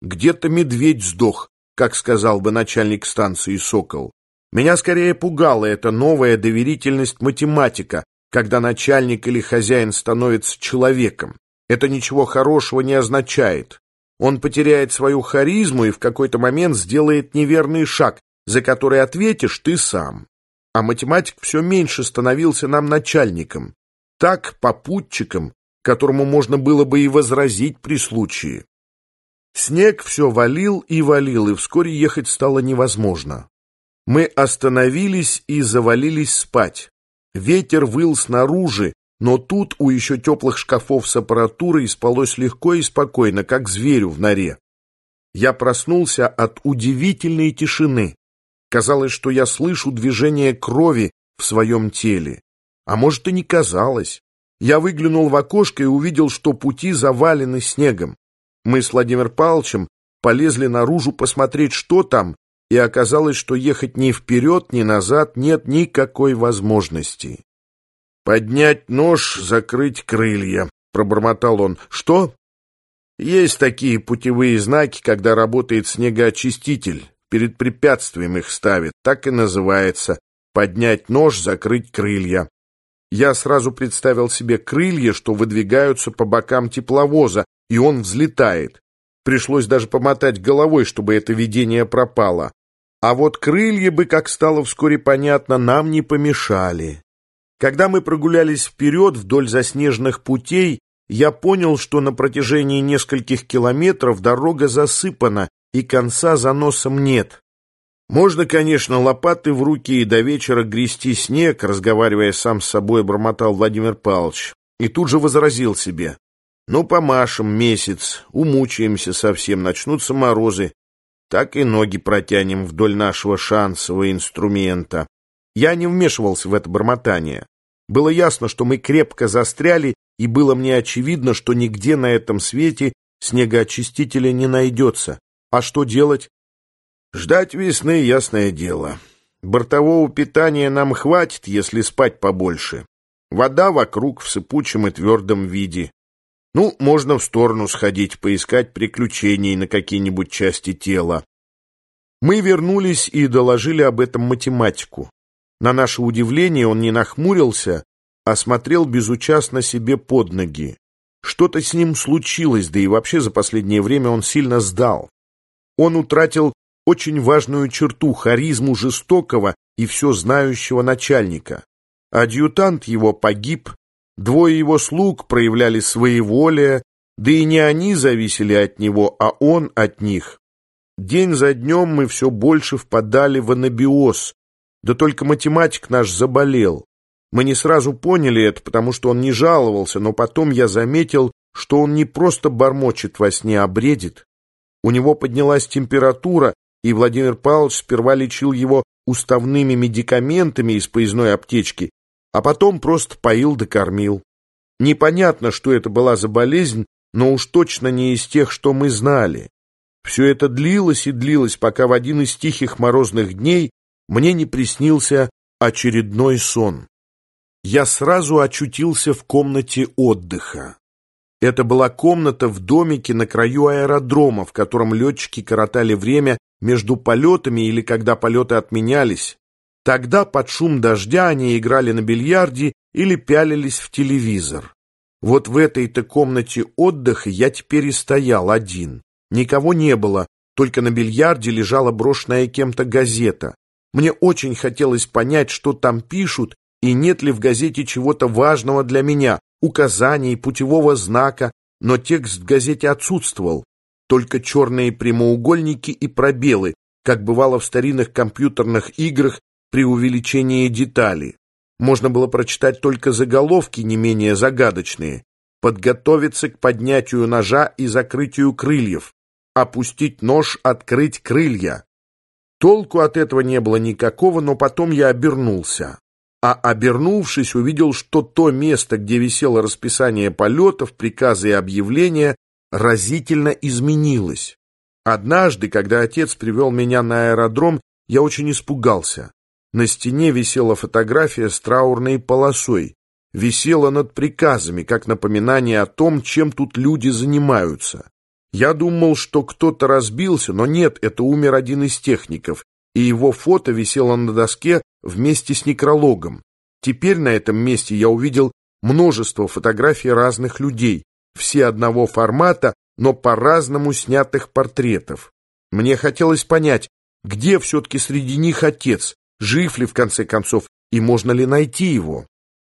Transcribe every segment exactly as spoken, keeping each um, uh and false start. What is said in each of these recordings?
Где-то медведь сдох, как сказал бы начальник станции «Сокол». Меня скорее пугала эта новая доверительность математика, когда начальник или хозяин становится человеком. Это ничего хорошего не означает. Он потеряет свою харизму и в какой-то момент сделает неверный шаг, за который ответишь ты сам. А математик все меньше становился нам начальником, так попутчиком, которому можно было бы и возразить при случае. Снег все валил и валил, и вскоре ехать стало невозможно. Мы остановились и завалились спать. Ветер выл снаружи, но тут у еще теплых шкафов с аппаратурой спалось легко и спокойно, как зверю в норе. Я проснулся от удивительной тишины. Казалось, что я слышу движение крови в своем теле. А может, и не казалось. Я выглянул в окошко и увидел, что пути завалены снегом. Мы с Владимиром Павловичем полезли наружу посмотреть, что там, и оказалось, что ехать ни вперед, ни назад нет никакой возможности. «Поднять нож, закрыть крылья», — пробормотал он. «Что?» «Есть такие путевые знаки, когда работает снегоочиститель. Перед препятствием их ставят. Так и называется. Поднять нож, закрыть крылья». Я сразу представил себе крылья, что выдвигаются по бокам тепловоза, и он взлетает. Пришлось даже помотать головой, чтобы это видение пропало. А вот крылья бы, как стало вскоре понятно, нам не помешали. Когда мы прогулялись вперед вдоль заснеженных путей, я понял, что на протяжении нескольких километров дорога засыпана, и конца за носом нет. Можно, конечно, лопаты в руки и до вечера грести снег, разговаривая сам с собой, бормотал Владимир Павлович. И тут же возразил себе: ну, помашем месяц, умучаемся совсем, начнутся морозы. Так и ноги протянем вдоль нашего шансового инструмента. Я не вмешивался в это бормотание. Было ясно, что мы крепко застряли, и было мне очевидно, что нигде на этом свете снегоочистителя не найдется. А что делать? Ждать весны, ясное дело. Бортового питания нам хватит, если спать побольше. Вода вокруг в сыпучем и твердом виде. Ну, можно в сторону сходить, поискать приключений на какие-нибудь части тела. Мы вернулись и доложили об этом математику. На наше удивление он не нахмурился, а смотрел безучастно себе под ноги. Что-то с ним случилось, да и вообще за последнее время он сильно сдал. Он утратил очень важную черту — харизму жестокого и все знающего начальника. Адъютант его погиб, двое его слуг проявляли своеволие, да и не они зависели от него, а он от них. День за днем мы все больше впадали в анабиоз, да только математик наш заболел. Мы не сразу поняли это, потому что он не жаловался, но потом я заметил, что он не просто бормочет во сне, а бредит. У него поднялась температура, и Владимир Павлович сперва лечил его уставными медикаментами из поездной аптечки, а потом просто поил да кормил. Непонятно, что это была за болезнь, но уж точно не из тех, что мы знали. Все это длилось и длилось, пока в один из тихих морозных дней мне не приснился очередной сон. Я сразу очутился в комнате отдыха. Это была комната в домике на краю аэродрома, в котором летчики коротали время между полетами или когда полеты отменялись. Тогда под шум дождя они играли на бильярде или пялились в телевизор. Вот в этой-то комнате отдыха я теперь и стоял один. Никого не было, только на бильярде лежала брошенная кем-то газета. Мне очень хотелось понять, что там пишут, и нет ли в газете чего-то важного для меня, указаний, путевого знака, но текст в газете отсутствовал. Только черные прямоугольники и пробелы, как бывало в старинных компьютерных играх при увеличении деталей. Можно было прочитать только заголовки, не менее загадочные. Подготовиться к поднятию ножа и закрытию крыльев. Опустить нож, открыть крылья. Толку от этого не было никакого, но потом я обернулся. А обернувшись, увидел, что то место, где висело расписание полетов, приказы и объявления, разительно изменилось. Однажды, когда отец привел меня на аэродром, я очень испугался. На стене висела фотография с траурной полосой. Висела над приказами, как напоминание о том, чем тут люди занимаются. Я думал, что кто-то разбился, но нет, это умер один из техников, и его фото висело на доске вместе с некрологом. Теперь на этом месте я увидел множество фотографий разных людей, все одного формата, но по-разному снятых портретов. Мне хотелось понять, где все-таки среди них отец, жив ли в конце концов, и можно ли найти его.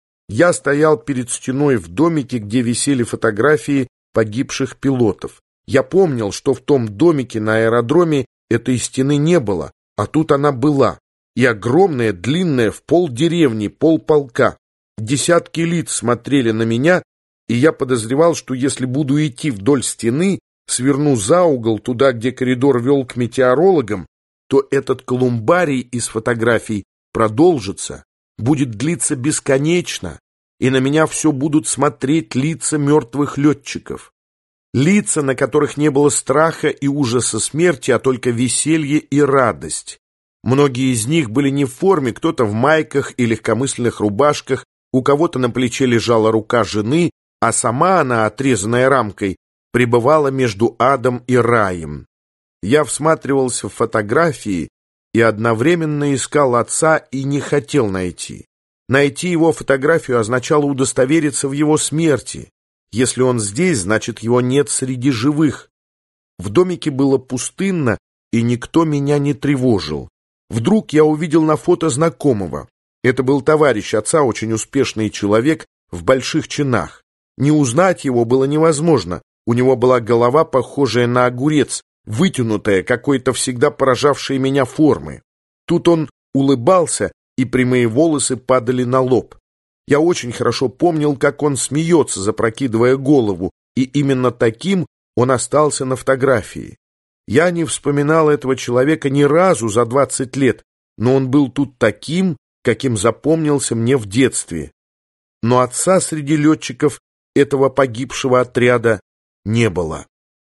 Я стоял перед стеной в домике, где висели фотографии погибших пилотов. Я помнил, что в том домике на аэродроме этой стены не было, а тут она была. И огромная, длинная, в полдеревни, полполка. Десятки лиц смотрели на меня, и я подозревал, что если буду идти вдоль стены, сверну за угол туда, где коридор вел к метеорологам, то этот колумбарий из фотографий продолжится, будет длиться бесконечно, и на меня все будут смотреть лица мертвых летчиков. Лица, на которых не было страха и ужаса смерти, а только веселье и радость. Многие из них были не в форме, кто-то в майках и легкомысленных рубашках, у кого-то на плече лежала рука жены, а сама она, отрезанная рамкой, пребывала между адом и раем. Я всматривался в фотографии и одновременно искал отца и не хотел найти. Найти его фотографию означало удостовериться в его смерти. Если он здесь, значит, его нет среди живых. В домике было пустынно, и никто меня не тревожил. Вдруг я увидел на фото знакомого. Это был товарищ отца, очень успешный человек в больших чинах. Не узнать его было невозможно. У него была голова, похожая на огурец, вытянутая, какой-то всегда поражавшей меня формы. Тут он улыбался, и прямые волосы падали на лоб. Я очень хорошо помнил, как он смеется, запрокидывая голову, и именно таким он остался на фотографии. Я не вспоминал этого человека ни разу за двадцать лет, но он был тут таким, каким запомнился мне в детстве. Но отца среди летчиков этого погибшего отряда не было.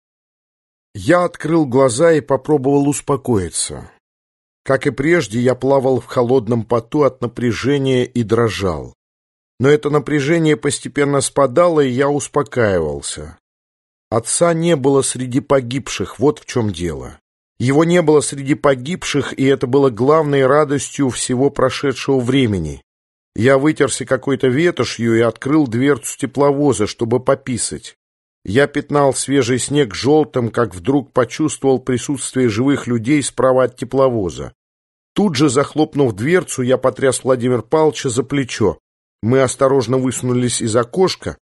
Я открыл глаза и попробовал успокоиться. Как и прежде, я плавал в холодном поту от напряжения и дрожал. Но это напряжение постепенно спадало, и я успокаивался. Отца не было среди погибших, вот в чем дело. Его не было среди погибших, и это было главной радостью всего прошедшего времени. Я вытерся какой-то ветошью и открыл дверцу тепловоза, чтобы пописать. Я пятнал свежий снег желтым, как вдруг почувствовал присутствие живых людей справа от тепловоза. Тут же, захлопнув дверцу, я потряс Владимира Павловича за плечо. Мы осторожно высунулись из окошка,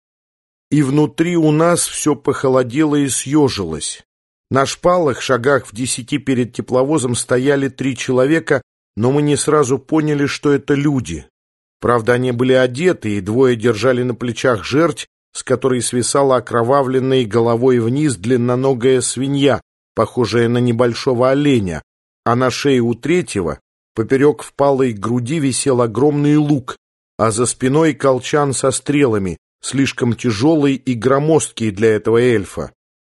и внутри у нас все похолодело и съежилось. На шпалах, шагах в десяти перед тепловозом, стояли три человека, но мы не сразу поняли, что это люди. Правда, они были одеты, и двое держали на плечах жерть, с которой свисала окровавленной головой вниз длинноногая свинья, похожая на небольшого оленя, а на шее у третьего, поперек впалой груди, висел огромный лук, а за спиной колчан со стрелами, слишком тяжелый и громоздкий для этого эльфа.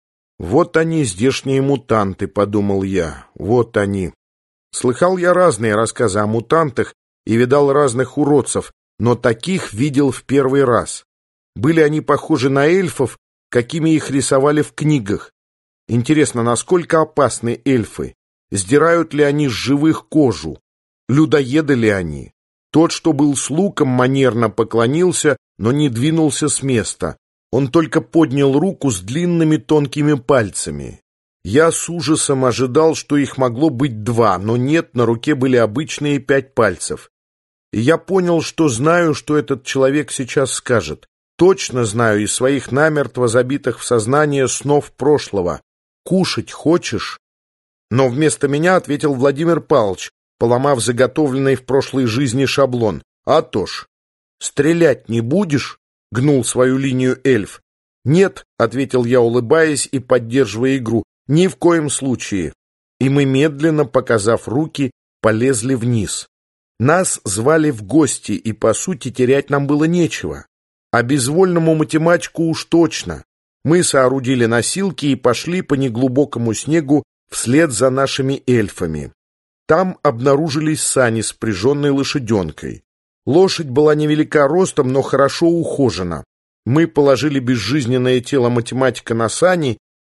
«Вот они, здешние мутанты», — подумал я, — «вот они». Слыхал я разные рассказы о мутантах и видал разных уродцев, но таких видел в первый раз. Были они похожи на эльфов, какими их рисовали в книгах. Интересно, насколько опасны эльфы? Сдирают ли они с живых кожу? Людоеды ли они? Тот, что был с луком, манерно поклонился, но не двинулся с места. Он только поднял руку с длинными тонкими пальцами. Я с ужасом ожидал, что их могло быть два, но нет, на руке были обычные пять пальцев. И я понял, что знаю, что этот человек сейчас скажет. Точно знаю из своих намертво забитых в сознание снов прошлого. «Кушать хочешь?» Но вместо меня ответил Владимир Павлович, поломав заготовленный в прошлой жизни шаблон. «А то ж! Стрелять не будешь?» — гнул свою линию эльф. «Нет», — ответил я, улыбаясь и поддерживая игру, — «ни в коем случае». И мы, медленно показав руки, полезли вниз. Нас звали в гости, и, по сути, терять нам было нечего. А безвольному математику уж точно. Мы соорудили носилки и пошли по неглубокому снегу вслед за нашими эльфами. Там обнаружились сани с впряженной лошаденкой. Лошадь была невелика ростом, но хорошо ухожена. Мы положили безжизненное тело математика на сани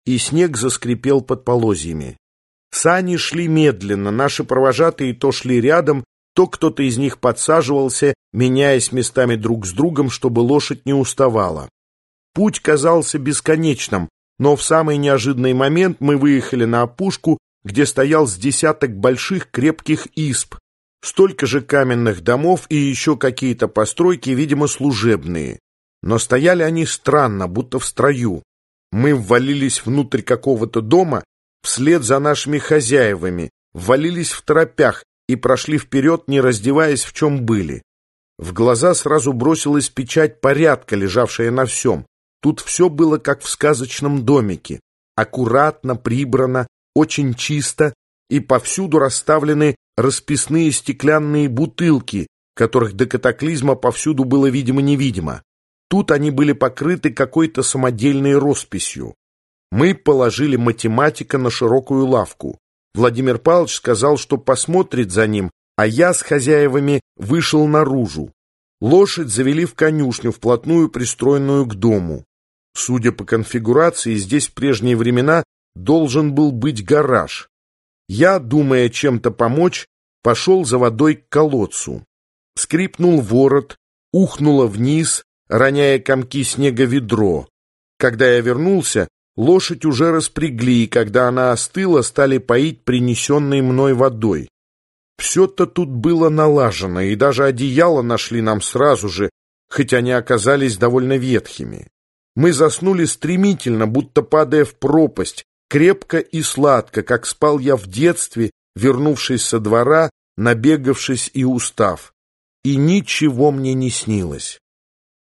и снег заскрипел под полозьями. Сани шли медленно, наши провожатые то шли рядом, то кто-то из них подсаживался, меняясь местами друг с другом, чтобы лошадь не уставала. Путь казался бесконечным, но в самый неожиданный момент мы выехали на опушку, где стоял с десяток больших крепких изб, столько же каменных домов и еще какие-то постройки, видимо, служебные. Но стояли они странно, будто в строю. Мы ввалились внутрь какого-то дома, вслед за нашими хозяевами, ввалились в торопях и прошли вперед, не раздеваясь, в чем были. В глаза сразу бросилась печать порядка, лежавшая на всем. Тут все было как в сказочном домике. Аккуратно, прибрано, очень чисто, и повсюду расставлены расписные стеклянные бутылки, которых до катаклизма повсюду было видимо-невидимо. Тут они были покрыты какой-то самодельной росписью. Мы положили математика на широкую лавку. Владимир Павлович сказал, что посмотрит за ним, а я с хозяевами вышел наружу. Лошадь завели в конюшню, вплотную пристроенную к дому. Судя по конфигурации, здесь в прежние времена должен был быть гараж. Я, думая чем-то помочь, пошел за водой к колодцу. Скрипнул ворот, ухнуло вниз, роняя комки снега ведро. Когда я вернулся, лошадь уже распрягли, и когда она остыла, стали поить принесенной мной водой. Все-то тут было налажено, и даже одеяло нашли нам сразу же, хоть они оказались довольно ветхими. Мы заснули стремительно, будто падая в пропасть, крепко и сладко, как спал я в детстве, вернувшись со двора, набегавшись и устав. И ничего мне не снилось.